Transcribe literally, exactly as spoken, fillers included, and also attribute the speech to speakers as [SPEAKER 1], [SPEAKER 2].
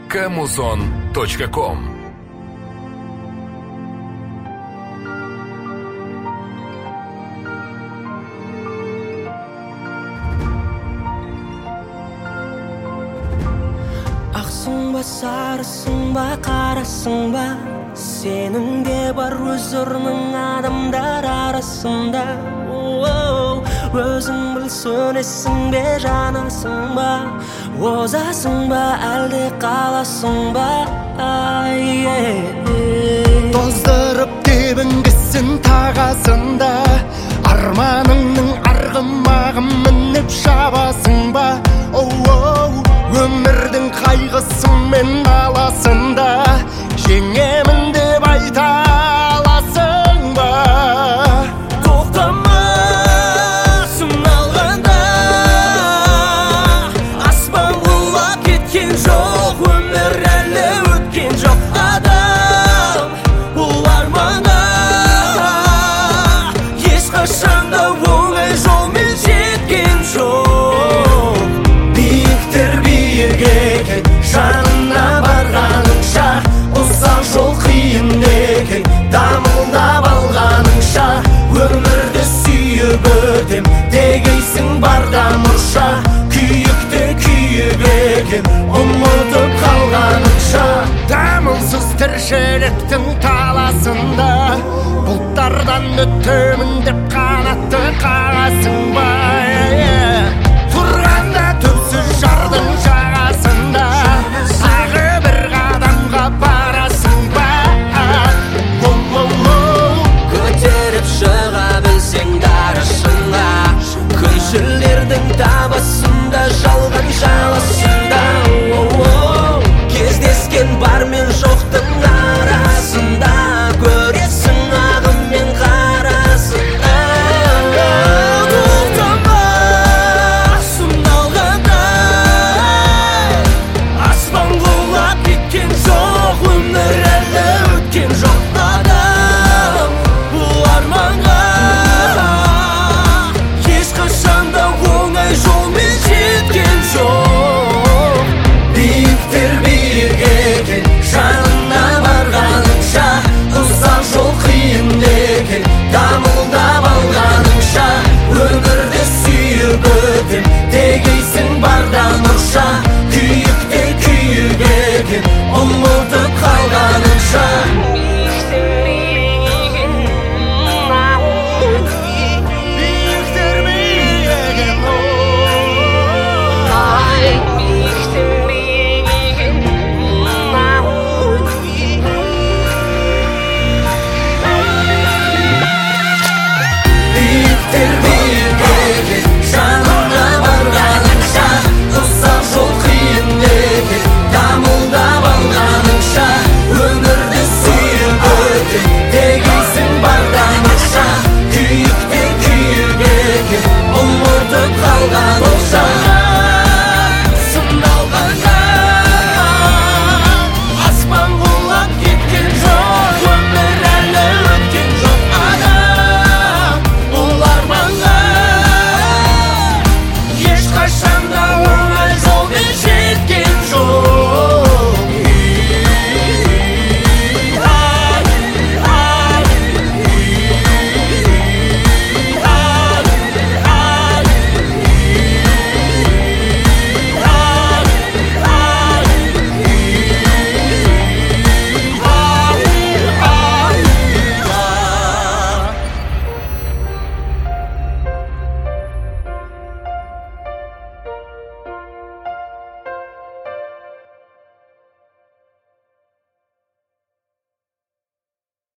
[SPEAKER 1] камузон точка ком.
[SPEAKER 2] Ақсың ба, сарысың ба, қарасың ба, сенің де бар өз орның адамдар арасында. Өзің біл, сөнесің бе, жанасың ба, озасың ба, әлде қаласың ба?
[SPEAKER 3] Тоздырып тебінгісін тағасында, арманыңның арғымағын мініп шабасың ба? Өмірдің қайғысымен аласында, жеңемін деп айта аласың ба?
[SPEAKER 2] Тоқтама сыналғанда, аспан құлап кеткен жоқ, өмір әлі өткен жоқ. Адам бұл арманға ешқашанда оңай жолмен жеткен жоқ. Биіктер биік екен, жанына барғаныңша, ұзақ жол қиын екен, дамылдап алғаныңша, өмірді сүйіп өтем дегейсің барда мұрша. Күйікте күйік екен, ұмытып қалғаныңша.
[SPEAKER 3] Дамылсыз тіршіліктің таласында, бұлттардан өтемін деп қанатты қағасың ба? Тұрғанда түпсіз жардың жағасында, тағы бір қадамға барасың ба?
[SPEAKER 2] Көтеріп шыға білсең дарышыңа, күншілердің табасында, жалған жаласында. Кездескен бар мен жоқтың арасында, көресің ағым мен қарасында. Тоқтама сыналғанда, аспан құлап кеткен жоқ, өмір әлі өткен жоқ. Адам бұл арманға ешқашанда оңай жолмен жеткен жоқ. Биіктер биік екен, жанына барғаныңша, ұзақ жол қиын екен, дамылдап алғаныңша, өмірді сүйіп өтем дегейсің барда мұрша. Күйікте күйік екен, ұмытып қалғаныңша.
[SPEAKER 3] Биіктер биік екен,
[SPEAKER 2] Биіктер биік екен, жанына барғаныңша, ұзақ жол қиын екен, дамылдап алғаныңша, өмірді сүйіп өтем дегейсің барда мұрша. Күйікте күйік екен, ұмытып қалғаныңша.